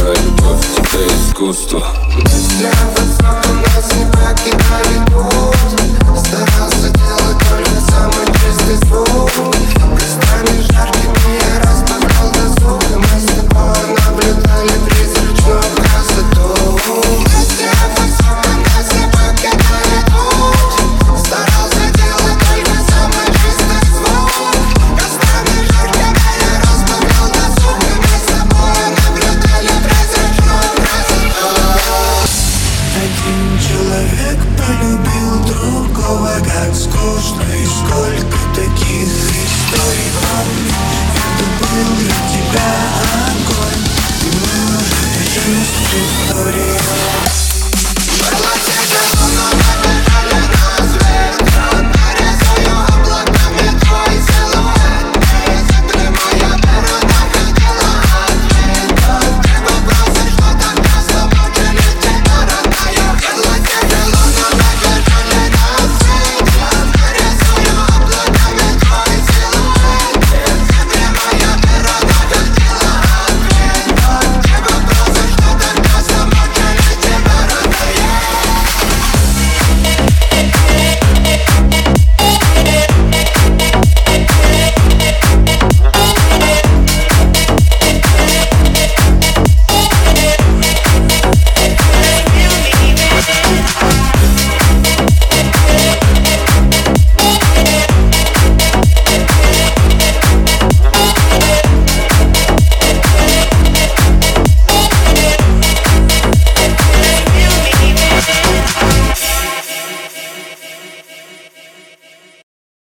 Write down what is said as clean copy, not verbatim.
любовь — это искусство. Мысли о высоком нас не покидали тут. Старался делать только самый чистый звук. Крестами жаркими я разбавлял досуг, и мы с тобой наблюдали призрачную красоту. Мысли о высоком нас не покидали тут. Старался делать только самый чистый звук. Крестами жаркими я разбавлял досуг, и мы с тобой наблюдали призрачную красоту. Один человек полюбил другого, как скучно, и сколько таких историй. Помнишь, это был для тебя огонь, и мы уже чувств истории.